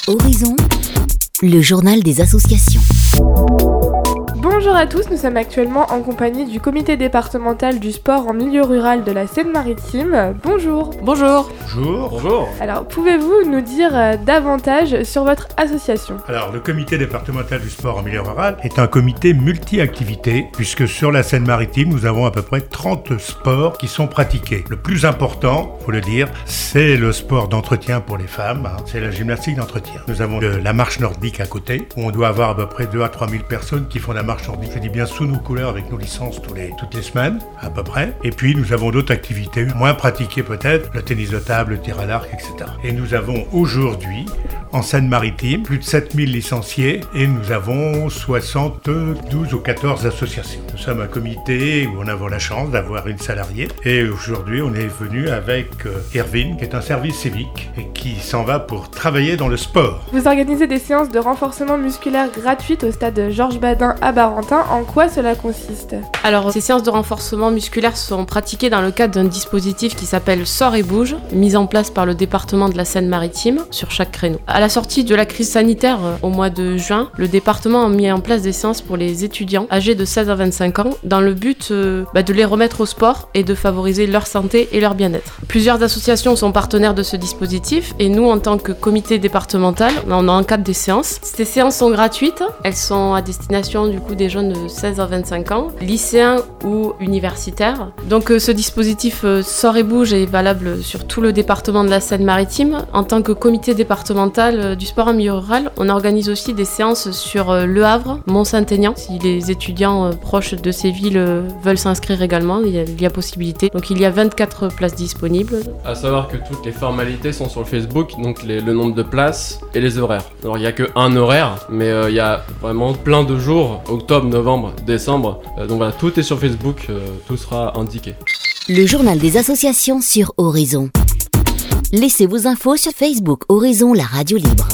Horizon, le journal des associations. Bonjour à tous, nous sommes actuellement en compagnie du comité départemental du sport en milieu rural de la Seine-Maritime. Bonjour. Bonjour. Bonjour. Alors, pouvez-vous nous dire davantage sur votre association ? Alors, le comité départemental du sport en milieu rural est un comité multi-activités, puisque sur la Seine-Maritime, nous avons à peu près 30 sports qui sont pratiqués. Le plus important, faut le dire, c'est le sport d'entretien pour les femmes, c'est la gymnastique d'entretien. Nous avons la marche nordique à côté, où on doit avoir à peu près 2 à 3 000 personnes qui font la marche nordique. Je dis bien sous nos couleurs avec nos licences toutes les semaines, à peu près. Et puis, nous avons d'autres activités moins pratiquées peut-être, le tennis de table, le tir à l'arc, etc. Et nous avons aujourd'hui, en Seine-Maritime, plus de 7000 licenciés et nous avons 72 ou 14 associations. Nous sommes un comité où on a la chance d'avoir une salariée et aujourd'hui on est venu avec Erwin qui est un service civique et qui s'en va pour travailler dans le sport. Vous organisez des séances de renforcement musculaire gratuites au stade Georges Badin à Barentin. En quoi cela consiste ? Alors, ces séances de renforcement musculaire sont pratiquées dans le cadre d'un dispositif qui s'appelle Sors et Bouge, mis en place par le département de la Seine-Maritime sur chaque créneau. À la sortie de la crise sanitaire au mois de juin, le département a mis en place des séances pour les étudiants âgés de 16 à 25 ans dans le but de les remettre au sport et de favoriser leur santé et leur bien-être. Plusieurs associations sont partenaires de ce dispositif et nous, en tant que comité départemental, on encadre des séances. Ces séances sont gratuites, elles sont à destination du coup des jeunes de 16 à 25 ans, lycéens ou universitaires. Donc ce dispositif Sors et Bouge est valable sur tout le département de la Seine-Maritime. En tant que comité départemental du sport en milieu rural, on organise aussi des séances sur Le Havre, Mont-Saint-Aignan. Si les étudiants proches de ces villes veulent s'inscrire également, il y a possibilité. Donc il y a 24 places disponibles. À savoir que toutes les formalités sont sur le Facebook, donc le nombre de places et les horaires. Alors il n'y a qu'un horaire, mais il y a vraiment plein de jours, octobre, novembre, décembre. Donc voilà, tout est sur Facebook, tout sera indiqué. Le journal des associations sur Horizon. Laissez vos infos sur Facebook Horizon, la radio libre.